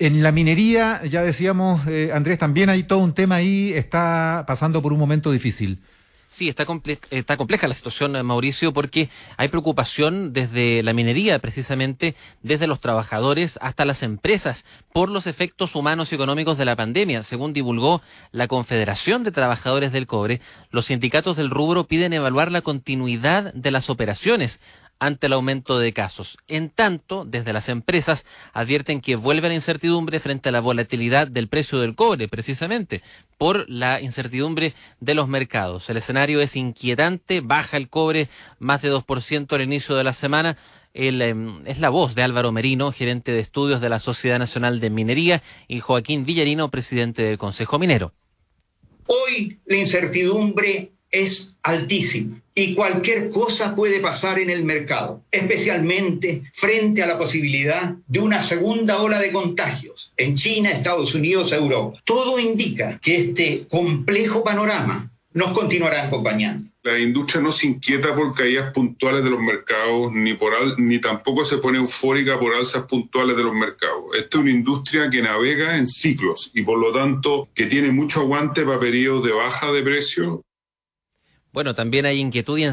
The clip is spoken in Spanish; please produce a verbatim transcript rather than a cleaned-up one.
en la minería, ya decíamos, eh, Andrés, también hay todo un tema ahí, está pasando por un momento difícil. Sí, está, comple está compleja la situación, Mauricio, porque hay preocupación desde la minería, precisamente, desde los trabajadores hasta las empresas, por los efectos humanos y económicos de la pandemia. Según divulgó la Confederación de Trabajadores del Cobre, los sindicatos del rubro piden evaluar la continuidad de las operaciones ante el aumento de casos. En tanto, desde las empresas advierten que vuelve la incertidumbre frente a la volatilidad del precio del cobre, precisamente, por la incertidumbre de los mercados. El escenario es inquietante, baja el cobre más de dos por ciento al inicio de la semana. El, eh, es la voz de Álvaro Merino, gerente de estudios de la Sociedad Nacional de Minería, y Joaquín Villarino, presidente del Consejo Minero. Hoy la incertidumbre es altísima y cualquier cosa puede pasar en el mercado, especialmente frente a la posibilidad de una segunda ola de contagios en China, Estados Unidos, Europa. Todo indica que este complejo panorama nos continuará acompañando. La industria no se inquieta por caídas puntuales de los mercados, ni por al, ni tampoco se pone eufórica por alzas puntuales de los mercados. Esta es una industria que navega en ciclos y por lo tanto que tiene mucho aguante para periodos de baja de precios. Bueno, también hay inquietud y